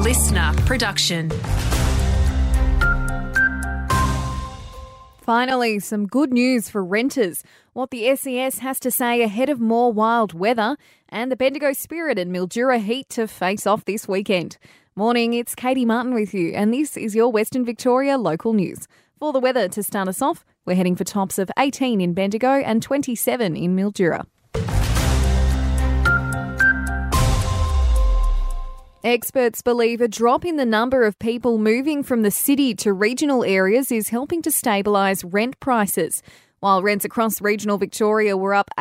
listener production. Finally, some good news for renters. What the SES has to say ahead of more wild weather, and the Bendigo Spirit and Mildura Heat to face off this weekend. Morning, it's Katie Martin with you, and this is your Western Victoria local news. For the weather to start us off, we're heading for tops of 18 in Bendigo and 27 in Mildura. Experts believe a drop in the number of people moving from the city to regional areas is helping to stabilise rent prices. While rents across regional Victoria were up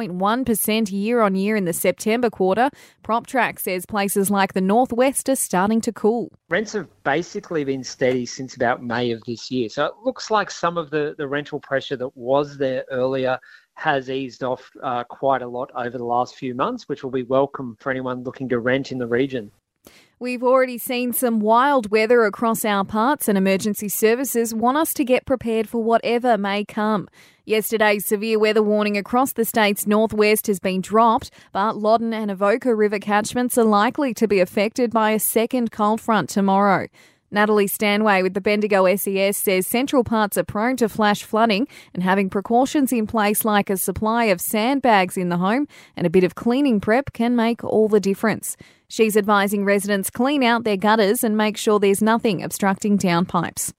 8.1% year on year in the September quarter, PropTrack says places like the Northwest are starting to cool. Rents have basically been steady since about May of this year. So it looks like some of the rental pressure that was there earlier has eased off quite a lot over the last few months, which will be welcome for anyone looking to rent in the region. We've already seen some wild weather across our parts, and emergency services want us to get prepared for whatever may come. Yesterday's severe weather warning across the state's northwest has been dropped, but Loddon and Avoca River catchments are likely to be affected by a second cold front tomorrow. Natalie Stanway with the Bendigo SES says central parts are prone to flash flooding, and having precautions in place like a supply of sandbags in the home and a bit of cleaning prep can make all the difference. She's advising residents clean out their gutters and make sure there's nothing obstructing downpipes.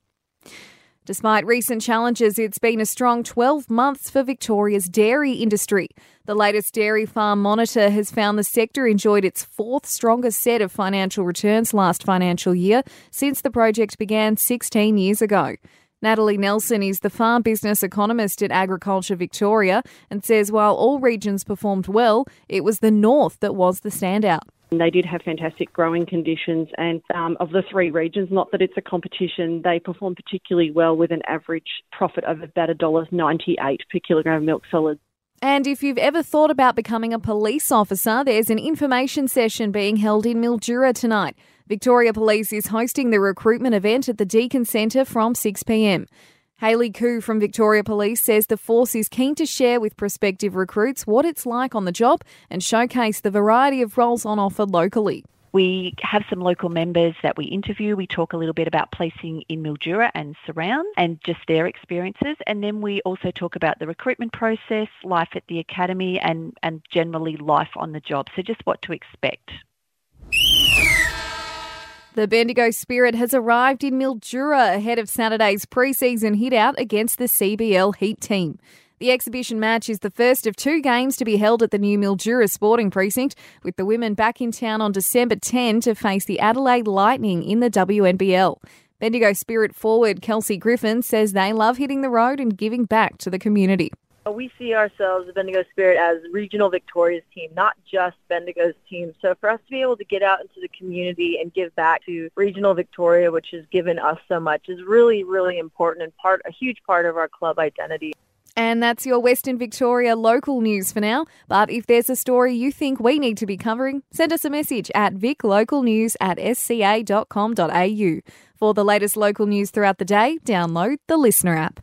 Despite recent challenges, it's been a strong 12 months for Victoria's dairy industry. The latest Dairy Farm Monitor has found the sector enjoyed its fourth strongest set of financial returns last financial year since the project began 16 years ago. Natalie Nelson is the farm business economist at Agriculture Victoria and says while all regions performed well, it was the north that was the standout. They did have fantastic growing conditions, and of the three regions, not that it's a competition, they performed particularly well with an average profit of about $1.98 per kilogram of milk solids. And if you've ever thought about becoming a police officer, there's an information session being held in Mildura tonight. Victoria Police is hosting the recruitment event at the Deakin Centre from 6 p.m. Hayley Koo from Victoria Police says the force is keen to share with prospective recruits what it's like on the job and showcase the variety of roles on offer locally. We have some local members that we interview. We talk a little bit about policing in Mildura and surround and just their experiences. And then we also talk about the recruitment process, life at the academy and generally life on the job. So just what to expect. The Bendigo Spirit has arrived in Mildura ahead of Saturday's pre-season hit-out against the CBL Heat team. The exhibition match is the first of two games to be held at the new Mildura Sporting Precinct, with the women back in town on December 10 to face the Adelaide Lightning in the WNBL. Bendigo Spirit forward Kelsey Griffin says they love hitting the road and giving back to the community. We see ourselves, the Bendigo Spirit, as regional Victoria's team, not just Bendigo's team. So for us to be able to get out into the community and give back to regional Victoria, which has given us so much, is really, really important and a huge part of our club identity. And that's your Western Victoria local news for now. But if there's a story you think we need to be covering, send us a message at viclocalnews@sca.com.au. For the latest local news throughout the day, download the Listener app.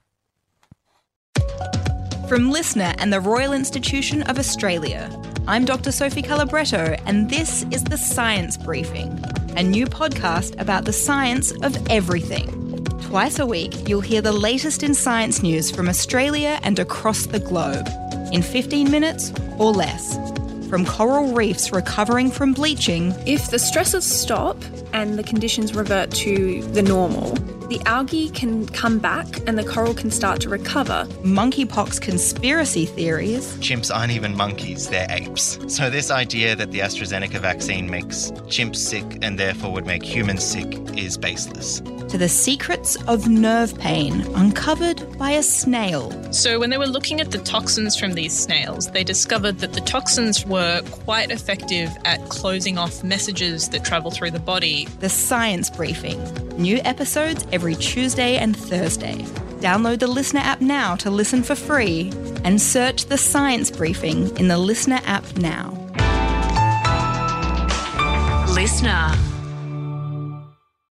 From Listener and the Royal Institution of Australia, I'm Dr. Sophie Calabretto, and this is The Science Briefing, a new podcast about the science of everything. Twice a week, you'll hear the latest in science news from Australia and across the globe, in 15 minutes or less. From coral reefs recovering from bleaching. If the stresses stop and the conditions revert to the normal, the algae can come back and the coral can start to recover. Monkeypox conspiracy theories. Chimps aren't even monkeys, they're apes. So this idea that the AstraZeneca vaccine makes chimps sick and therefore would make humans sick is baseless. To the secrets of nerve pain uncovered by a snail. So when they were looking at the toxins from these snails, they discovered that the toxins were quite effective at closing off messages that travel through the body. The Science Briefing. New episodes every Tuesday and Thursday. Download the Listener app now to listen for free and search The Science Briefing in the Listener app now. Listener.